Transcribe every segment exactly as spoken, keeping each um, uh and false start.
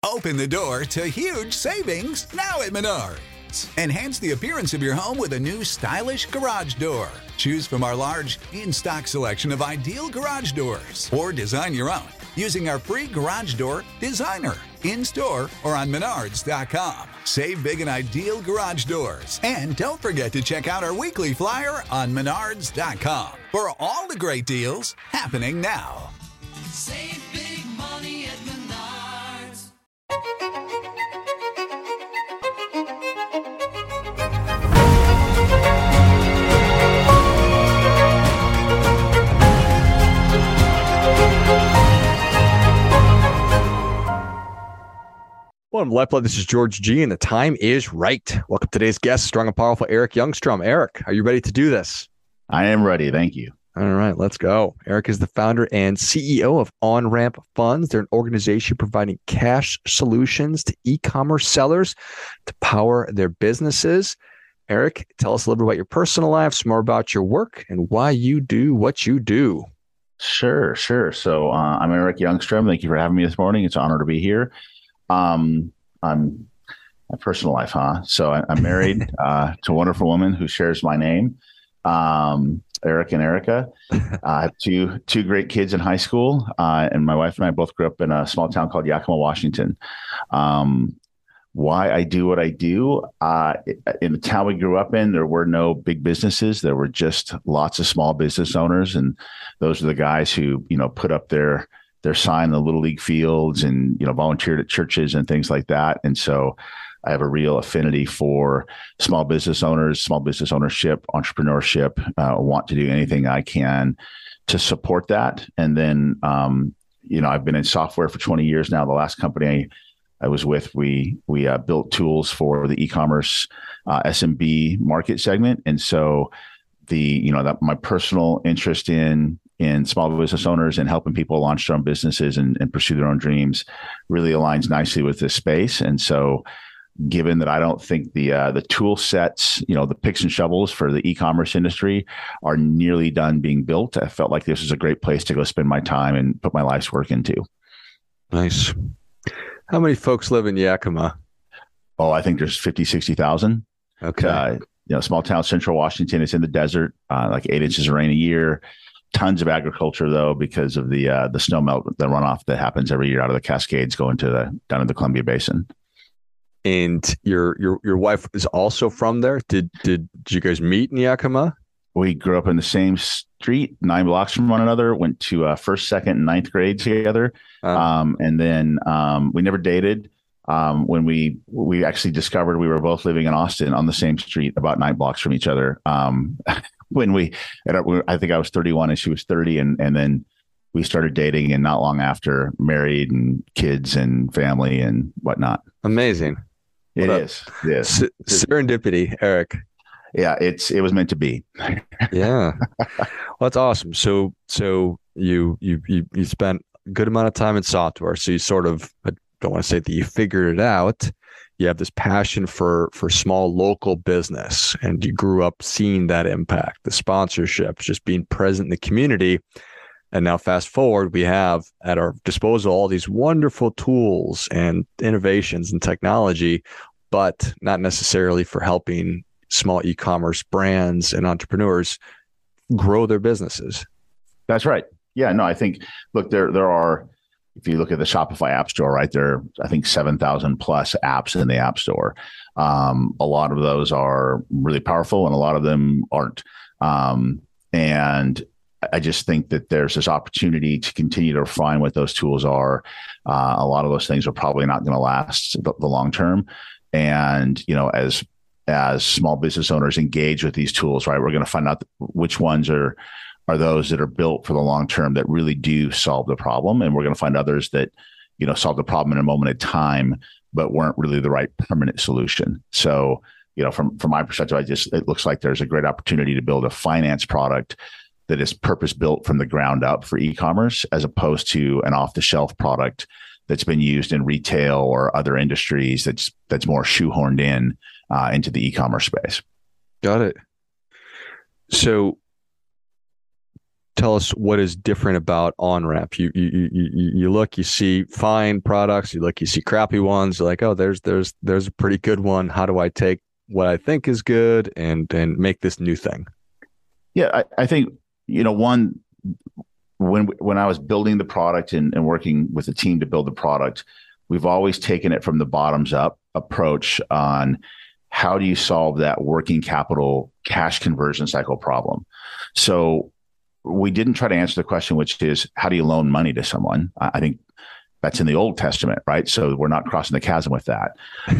Open the door to huge savings now at Menards. Enhance the appearance of your home with a new stylish garage door. Choose from our large in-stock selection of ideal garage doors or design your own using our free Garage Door Designer in-store or on menards dot com. Save big in ideal garage doors. And don't forget to check out our weekly flyer on menards dot com for all the great deals happening now. Save big money at Menards. Welcome to Lifeblood. This is George G, and the time is right. Welcome to today's guest, strong and powerful Eric Youngstrom. Eric, are you ready to do this? I am ready. Thank you. All right, let's go. Eric is the founder and C E O of OnRamp Funds. They're an organization providing cash solutions to e-commerce sellers to power their businesses. Eric, tell us a little bit about your personal life, some more about your work, and why you do what you do. Sure, sure. So uh, I'm Eric Youngstrom. Thank you for having me this morning. It's an honor to be here. Um, I'm my personal life, huh? So I, I'm married uh, to a wonderful woman who shares my name, um, Eric and Erica. Uh, I have two two great kids in high school, uh, and my wife and I both grew up in a small town called Yakima, Washington. Um, why I do what I do? Uh, in the town we grew up in, there were no big businesses. There were just lots of small business owners, and those are the guys who you know put up their their sign in the little league fields and, you know, volunteered at churches and things like that. And so I have a real affinity for small business owners, small business ownership, entrepreneurship, uh, want to do anything I can to support that. And then, um, you know, I've been in software for twenty years now. The last company I, I was with, we, we uh, built tools for the e-commerce uh, S M B market segment. And so the, you know, that my personal interest in in small business owners and helping people launch their own businesses and, and pursue their own dreams really aligns nicely with this space. And so given that I don't think the uh, the tool sets, you know, the picks and shovels for the e-commerce industry are nearly done being built, I felt like this was a great place to go spend my time and put my life's work into. Nice. How many folks live in Yakima? Oh, I think there's fifty, sixty thousand. Okay. Uh, you know, small town, central Washington. It's in the desert, uh, like eight inches of rain a year. Tons of agriculture, though, because of the uh, the snow melt, the runoff that happens every year out of the Cascades going to the down in the Columbia Basin. And your your your wife is also from there. Did did, did you guys meet in Yakima? We grew up in the same street, nine blocks from one another. Went to uh, first, second, and ninth grade together, uh, um, and then um, we never dated. Um, when we we actually discovered we were both living in Austin on the same street, about nine blocks from each other. Um, when we, I think I was thirty-one and she was thirty, and and then we started dating, and not long after, married and kids and family and whatnot. Amazing. It is. It is. S- serendipity, Eric. Yeah, it's it was meant to be. Yeah, well, that's awesome. So so you you you you spent a good amount of time in software. So you sort of, I don't want to say that you figured it out. You have this passion for for small local business, and you grew up seeing that impact, the sponsorships, just being present in the community. And now fast forward, we have at our disposal all these wonderful tools and innovations and technology, but not necessarily for helping small e-commerce brands and entrepreneurs grow their businesses. That's right. Yeah, no, I think, look, there there are, if you look at the Shopify App Store, right, there are, I think, seven thousand plus apps in the App Store. Um, a lot of those are really powerful and a lot of them aren't. Um, and I just think that there's this opportunity to continue to refine what those tools are. Uh, a lot of those things are probably not going to last the, the long term. And, you know, as as small business owners engage with these tools, right, we're going to find out which ones are are those that are built for the long term that really do solve the problem. And we're going to find others that, you know, solve the problem in a moment of time, but weren't really the right permanent solution. So, you know, from, from my perspective, I just, it looks like there's a great opportunity to build a finance product that is purpose built from the ground up for e-commerce, as opposed to an off the shelf product that's been used in retail or other industries that's, that's more shoehorned in uh, into the e-commerce space. Got it. So tell us what is different about OnRamp? You you you you look, you see fine products, you look, you see crappy ones. You're like, oh, there's there's there's a pretty good one. How do I take what I think is good and and make this new thing? Yeah, I, I think you know one when when I was building the product and, and working with the team to build the product, we've always taken it from the bottoms up approach on how do you solve that working capital cash conversion cycle problem. So we didn't try to answer the question, which is how do you loan money to someone? I think that's in the Old Testament, right? So we're not crossing the chasm with that.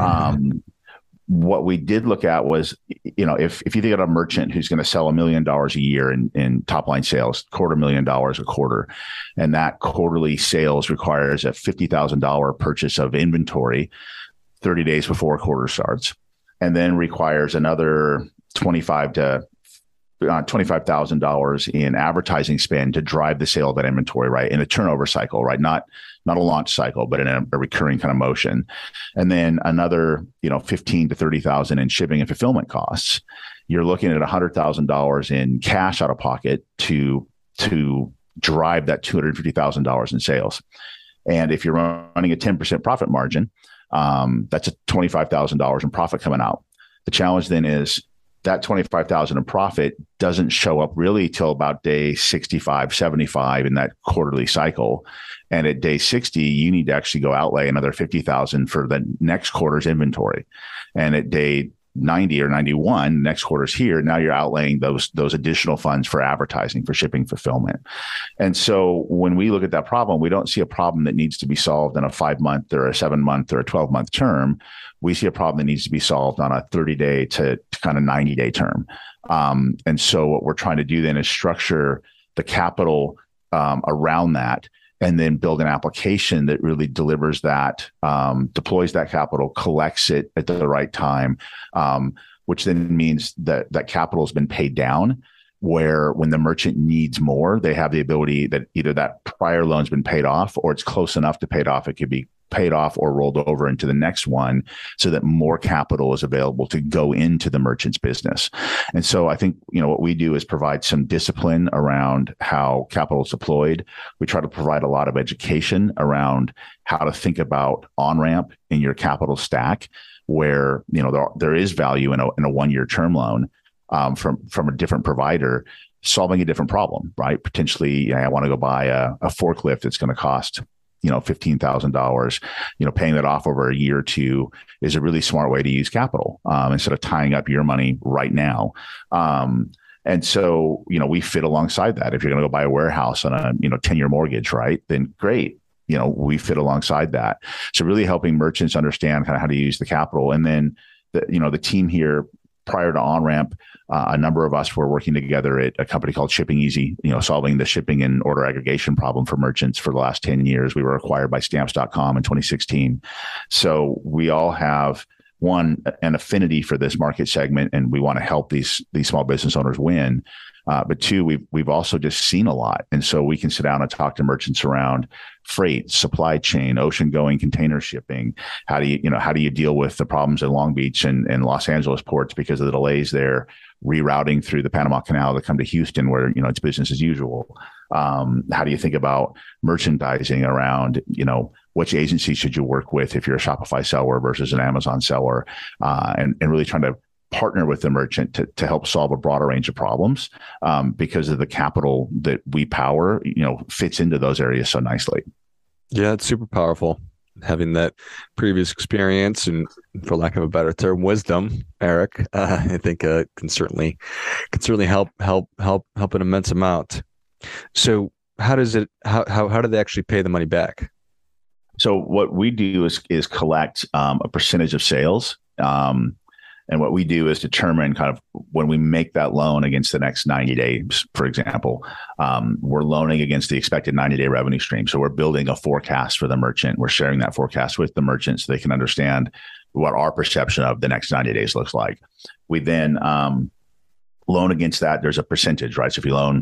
Um, what we did look at was, you know, if if you think of a merchant who's going to sell a million dollars a year in, in top line sales, quarter million dollars a quarter, and that quarterly sales requires a fifty thousand dollars purchase of inventory thirty days before a quarter starts, and then requires another twenty-five to Uh, twenty-five thousand dollars in advertising spend to drive the sale of that inventory, right? In a turnover cycle, right? Not not a launch cycle, but in a, a recurring kind of motion. And then another, you know, fifteen to thirty thousand in shipping and fulfillment costs. You're looking at one hundred thousand dollars in cash out of pocket to to drive that two hundred fifty thousand dollars in sales. And if you're running a ten percent profit margin, um, that's a twenty-five thousand dollars in profit coming out. The challenge then is that twenty-five thousand in profit doesn't show up really till about day sixty-five, seventy-five in that quarterly cycle. And at day sixty, you need to actually go outlay another fifty thousand for the next quarter's inventory. And at day ninety or ninety-one, next quarter's here, now you're outlaying those, those additional funds for advertising, for shipping, fulfillment. And so when we look at that problem, we don't see a problem that needs to be solved in a five month or a seven month or a twelve month term. We see a problem that needs to be solved on a thirty day to, to kind of ninety day term. Um, and so what we're trying to do then is structure the capital um, around that, and then build an application that really delivers that, um, deploys that capital, collects it at the right time, um, which then means that that capital has been paid down, where when the merchant needs more, they have the ability that either that prior loan's been paid off or it's close enough to pay it off. It could be paid off or rolled over into the next one so that more capital is available to go into the merchant's business. And so I think, you know, what we do is provide some discipline around how capital is deployed. We try to provide a lot of education around how to think about OnRamp in your capital stack, where, you know, there, there is value in a, in a one-year term loan um, from, from a different provider solving a different problem, right? Potentially, you know, I want to go buy a, a forklift that's going to cost, you know, fifteen thousand dollars, you know, paying that off over a year or two is a really smart way to use capital um, instead of tying up your money right now. Um, and so, you know, we fit alongside that. If you're going to go buy a warehouse on a, you know, ten year mortgage, right, then great. You know, we fit alongside that. So really helping merchants understand kind of how to use the capital. And then, the, you know, the team here prior to OnRamp, Uh, a number of us were working together at a company called Shipping Easy, you know, solving the shipping and order aggregation problem for merchants for the last ten years. We were acquired by stamps dot com in twenty sixteen. So we all have, one, an affinity for this market segment, and we want to help these, these small business owners win. Uh, but two, we've, we've also just seen a lot. And so we can sit down and talk to merchants around freight, supply chain, ocean going container shipping. How do you, you know, how do you deal with the problems in Long Beach and, and Los Angeles ports because of the delays there, rerouting through the Panama Canal to come to Houston where, you know, it's business as usual. Um, how do you think about merchandising around, you know, which agency should you work with if you're a Shopify seller versus an Amazon seller, uh, and, and really trying to partner with the merchant to, to help solve a broader range of problems um, because of the capital that we power, you know, fits into those areas so nicely. Yeah, it's super powerful. Having that previous experience and, for lack of a better term, wisdom, Eric, uh, I think uh, can certainly can certainly help help help help an immense amount. So, how does it? How how how do they actually pay the money back? So, what we do is is collect um, a percentage of sales. Um, And what we do is determine kind of when we make that loan against the next ninety days, for example, um, we're loaning against the expected ninety day revenue stream. So we're building a forecast for the merchant. We're sharing that forecast with the merchant so they can understand what our perception of the next ninety days looks like. We then um, loan against that. There's a percentage, right? So if you loan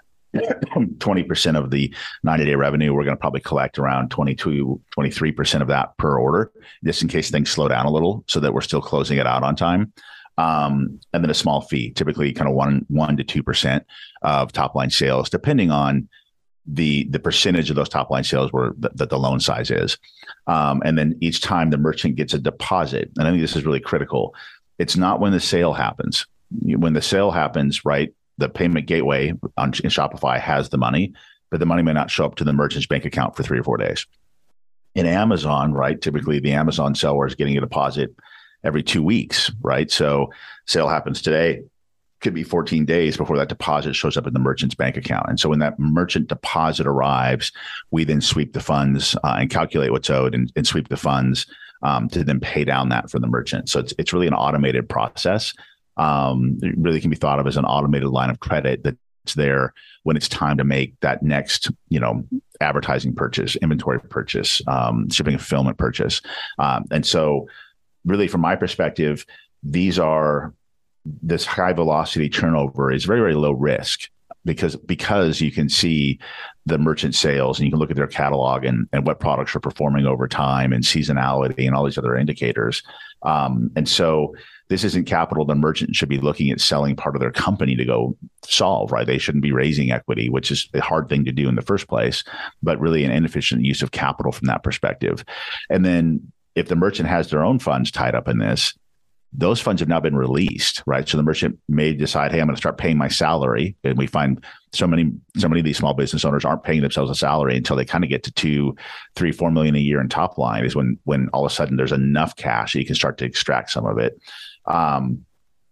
twenty percent of the ninety day revenue, we're going to probably collect around twenty-two, twenty-three percent of that per order, just in case things slow down a little so that we're still closing it out on time. Um, and then a small fee, typically kind of one, one to two percent of top line sales, depending on the the percentage of those top line sales where the, the, the loan size is. Um, and then each time the merchant gets a deposit, and I think this is really critical. It's not when the sale happens. When the sale happens, right, the payment gateway on in Shopify has the money, but the money may not show up to the merchant's bank account for three or four days. In Amazon, right, typically the Amazon seller is getting a deposit every two weeks, right? So sale happens today, could be fourteen days before that deposit shows up in the merchant's bank account. And so when that merchant deposit arrives, we then sweep the funds uh, and calculate what's owed and, and sweep the funds um, to then pay down that for the merchant. So it's it's really an automated process. Um, it really can be thought of as an automated line of credit that's there when it's time to make that next, you know, advertising purchase, inventory purchase, um, shipping and fulfillment purchase. Um, and so really from my perspective, these are this high velocity turnover is very, very low risk because, because you can see the merchant sales and you can look at their catalog and, and what products are performing over time and seasonality and all these other indicators. Um, and so this isn't capital the merchant should be looking at selling part of their company to go solve, right? They shouldn't be raising equity, which is a hard thing to do in the first place, but really an inefficient use of capital from that perspective. And then if the merchant has their own funds tied up in this, those funds have now been released, right? So the merchant may decide, hey, I'm going to start paying my salary. And we find so many, so many of these small business owners aren't paying themselves a salary until they kind of get to two, three, four million a year in top line is when, when all of a sudden there's enough cash that you can start to extract some of it. Um,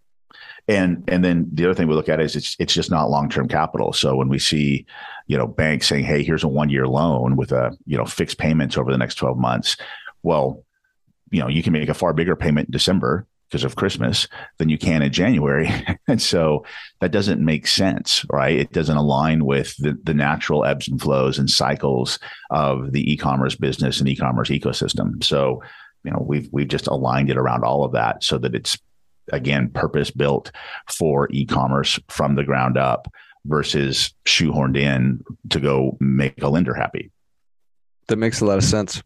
and, and then the other thing we look at is it's, it's just not long-term capital. So when we see, you know, banks saying, hey, here's a one-year loan with a, you know, fixed payments over the next twelve months. Well, you know, you can make a far bigger payment in December because of Christmas than you can in January. And so that doesn't make sense, right? It doesn't align with the, the natural ebbs and flows and cycles of the e-commerce business and e-commerce ecosystem. So, you know, we've, we've just aligned it around all of that so that it's, again, purpose built for e-commerce from the ground up versus shoehorned in to go make a lender happy. That makes a lot of sense.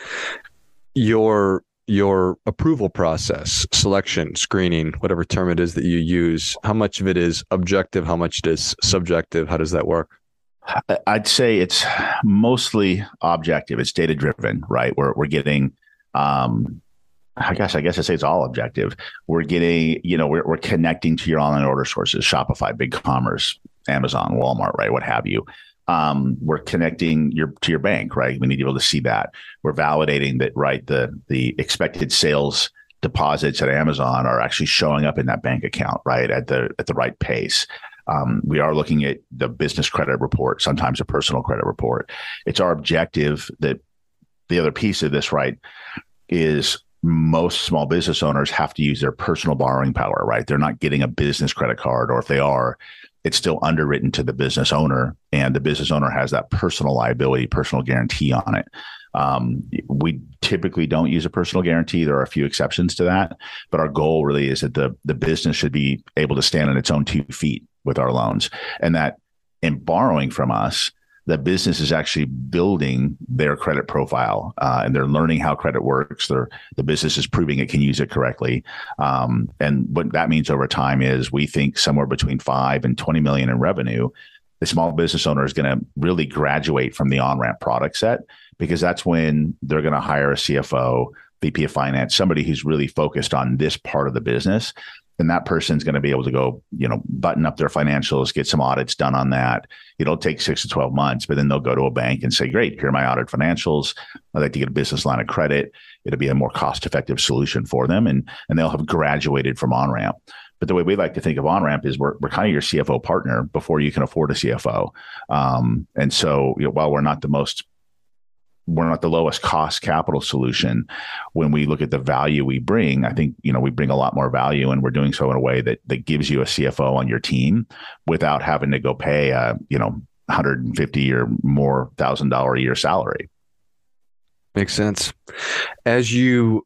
Your your approval process, selection, screening, whatever term it is that you use, how much of it is objective? How much it is subjective? How does that work? I'd say it's mostly objective. It's data driven, right? We're we're getting, um, I guess I guess I say it's all objective. We're getting, you know, we're we're connecting to your online order sources, Shopify, BigCommerce, Amazon, Walmart, right? What have you. Um, we're connecting your to your bank, right? We need to be able to see that. We're validating that, right? The the expected sales deposits at Amazon are actually showing up in that bank account, right? At the at the right pace. Um, we are looking at the business credit report, sometimes a personal credit report. It's our objective that the other piece of this, right, is most small business owners have to use their personal borrowing power, right? They're not getting a business credit card, or if they are, it's still underwritten to the business owner, and the business owner has that personal liability, personal guarantee on it. Um, we typically don't use a personal guarantee. There are a few exceptions to that, but our goal really is that the, the business should be able to stand on its own two feet with our loans, and that in borrowing from us, the business is actually building their credit profile, uh, and they're learning how credit works. They're, the business is proving it can use it correctly. Um, and what that means over time is we think somewhere between five and twenty million in revenue, the small business owner is going to really graduate from the on-ramp product set, because that's when they're going to hire a C F O, V P of finance, somebody who's really focused on this part of the business. And that person's going to be able to go, you know, button up their financials, get some audits done on that. It'll take six to twelve months, but then they'll go to a bank and say, great, here are my audited financials. I'd like to get a business line of credit. It'll be a more cost-effective solution for them. And, and they'll have graduated from on-ramp. But the way we like to think of on-ramp is we're, we're kind of your C F O partner before you can afford a C F O. Um, and so, you know, while we're not the most we're not the lowest cost capital solution, when we look at the value we bring, I think, you know, we bring a lot more value, and we're doing so in a way that that gives you a C F O on your team without having to go pay a, you know, one hundred fifty or more thousand dollar a year salary. Makes sense. As you,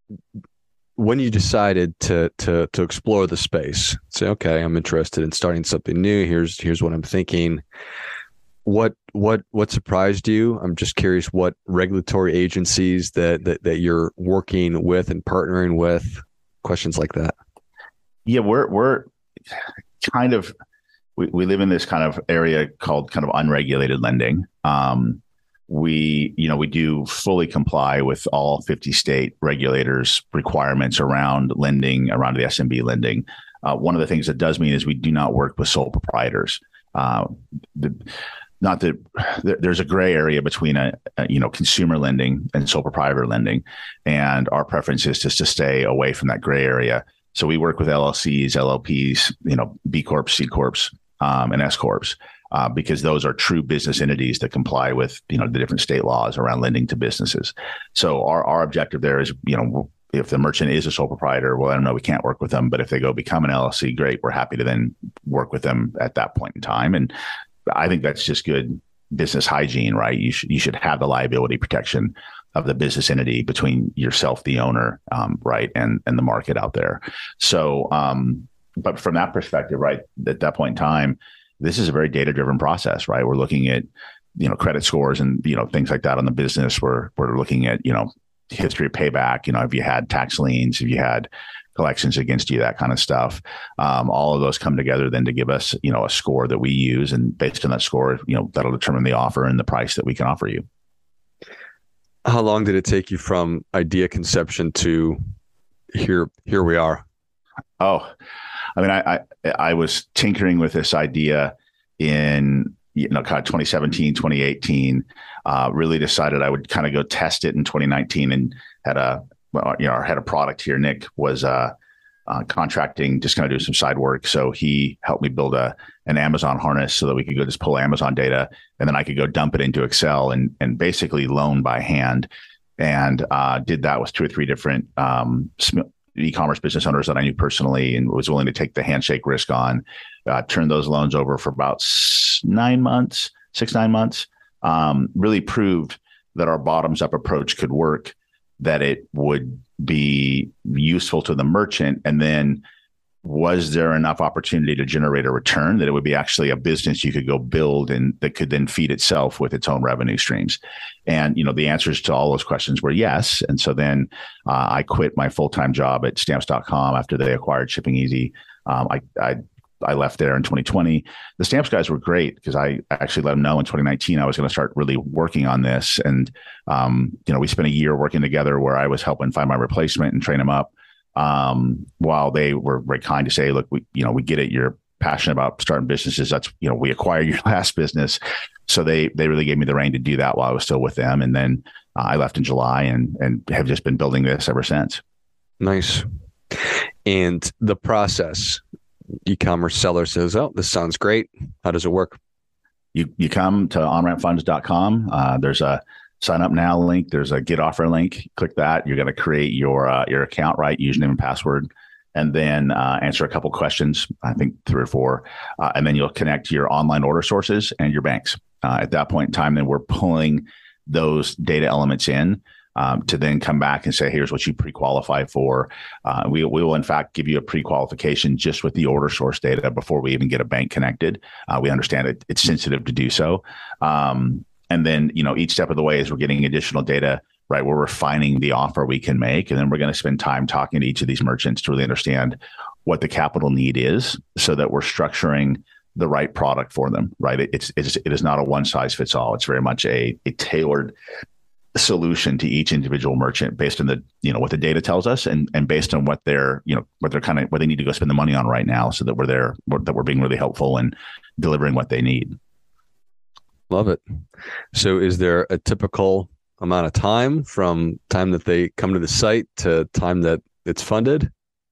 when you decided to to to explore the space, say, okay, I'm interested in starting something new. Here's here's what I'm thinking. What what what surprised you? I'm just curious what regulatory agencies that that, that you're working with and partnering with, questions like that. Yeah, we're we're kind of we, we live in this kind of area called kind of unregulated lending. Um, we you know we do fully comply with all fifty state regulators requirements around lending, around the S M B lending. Uh, one of the things that does mean is we do not work with sole proprietors. Uh, the, not that there's a gray area between a, a you know consumer lending and sole proprietor lending, and our preference is just to stay away from that gray area. So we work with L L Cs, L L Ps, you know, B Corps, C Corps, um, and S Corps, uh, because those are true business entities that comply with you know the different state laws around lending to businesses. So our our objective there is you know. If the merchant is a sole proprietor, well, I don't know, we can't work with them. But if they go become an L L C, great. We're happy to then work with them at that point in time. And I think that's just good business hygiene, right? You should you should have the liability protection of the business entity between yourself, the owner, um, right, and and the market out there. So, um, but from that perspective, right, at that point in time, this is a very data driven process, right? We're looking at you know credit scores and you know things like that on the business. We're we're looking at you know. history of payback, you know, if you had tax liens, if you had collections against you, that kind of stuff. Um, all of those come together then to give us, you know, a score that we use. And based on that score, you know, that'll determine the offer and the price that we can offer you. How long did it take you from idea conception to here, here we are? Oh, I mean, I, I, I was tinkering with this idea in, you know, kind of twenty seventeen, twenty eighteen, uh, really decided I would kind of go test it in twenty nineteen and had a, well, you know, our head of product here, Nick, was uh, uh, contracting, just kind of do some side work. So he helped me build a an Amazon harness so that we could go just pull Amazon data and then I could go dump it into Excel and and basically loan by hand. And uh, did that with two or three different um, e-commerce business owners that I knew personally and was willing to take the handshake risk on. Uh, turned those loans over for about nine months, six, nine months, um, really proved that our bottoms up approach could work, that it would be useful to the merchant. And then was there enough opportunity to generate a return that it would be actually a business you could go build and that could then feed itself with its own revenue streams? And, you know, the answers to all those questions were yes. And so then uh, I quit my full-time job at stamps dot com after they acquired Shipping Easy. Um, I, I I left there in twenty twenty. The Stamps guys were great because I actually let them know in twenty nineteen I was going to start really working on this. And, um, you know, we spent a year working together where I was helping find my replacement and train them up um, while they were very kind to say, look, we, you know, we get it. You're passionate about starting businesses. That's, you know, we acquired your last business. So they, they really gave me the rein to do that while I was still with them. And then uh, I left in July and, and have just been building this ever since. Nice. And the process, e-commerce seller says, oh, this sounds great. How does it work? You you come to on ramp funds dot com. Uh, there's a sign up now link. There's a get offer link. Click that. You're going to create your uh, your account, right? Username and password, and then uh, answer a couple questions. I think three or four, uh, and then you'll connect your online order sources and your banks. Uh, at that point in time, then we're pulling those data elements in. Um, to then come back and say, here's what you pre-qualify for. Uh, we, we will, in fact, give you a pre-qualification just with the order source data before we even get a bank connected. Uh, we understand it, it's sensitive to do so. Um, and then, you know, each step of the way as we're getting additional data, right, we're refining the offer we can make. And then we're going to spend time talking to each of these merchants to really understand what the capital need is so that we're structuring the right product for them, right? It, it's, it's, it is not a one size fits all. It's very much a, a tailored solution to each individual merchant based on the, you know, what the data tells us and, and based on what they're, you know, what they're kind of, what they need to go spend the money on right now so that we're there, that we're being really helpful and delivering what they need. Love it. So is there a typical amount of time from time that they come to the site to time that it's funded?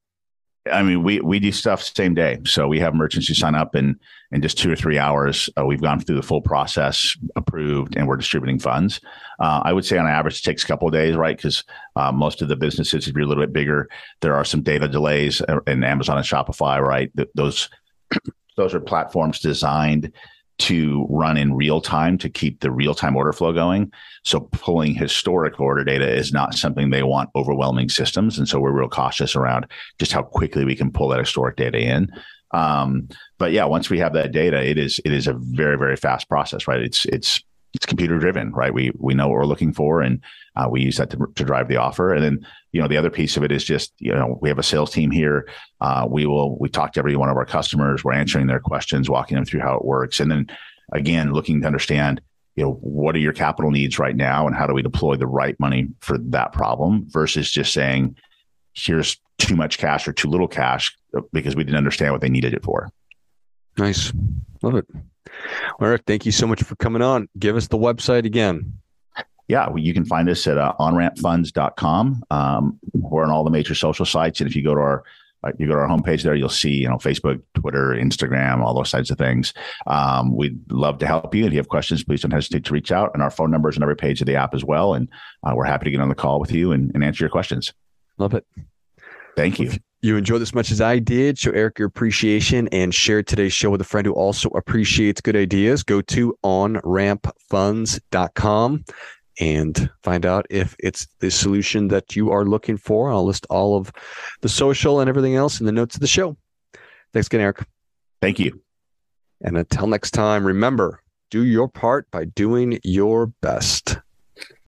I mean, we we do stuff same day. So we have merchants who sign up and in just two or three hours, uh, we've gone through the full process, approved, and we're distributing funds. Uh, I would say on average, it takes a couple of days, right? Because uh, most of the businesses, if you're a little bit bigger, there are some data delays in Amazon and Shopify, right? Th- those those are platforms designed to run in real time to keep the real time order flow going. So pulling historic order data is not something they want overwhelming systems. And so we're real cautious around just how quickly we can pull that historic data in. Um, but yeah, once we have that data, it is, it is a very, very fast process, right? It's, it's, it's computer driven, right? We we know what we're looking for, and uh, we use that to, to drive the offer. And then, you know, the other piece of it is just, you know, we have a sales team here. Uh, we will we talk to every one of our customers. We're answering their questions, walking them through how it works, and then again, looking to understand, you know, what are your capital needs right now, and how do we deploy the right money for that problem versus just saying, here's too much cash or too little cash because we didn't understand what they needed it for. Nice. Love it. Well, Eric, thank you so much for coming on. Give us the website again. Yeah, well, you can find us at uh, on ramp funds dot com. Um, we're on all the major social sites. And if you go to our uh, you go to our homepage there, you'll see, you know, Facebook, Twitter, Instagram, all those types of things. Um, we'd love to help you. And if you have questions, please don't hesitate to reach out. And our phone number is on every page of the app as well. And uh, we're happy to get on the call with you and, and answer your questions. Love it. Thank you. If you enjoyed this much as I did, show Eric your appreciation and share today's show with a friend who also appreciates good ideas. Go to on ramp funds dot com and find out if it's the solution that you are looking for. I'll list all of the social and everything else in the notes of the show. Thanks again, Eric. Thank you. And until next time, remember, do your part by doing your best.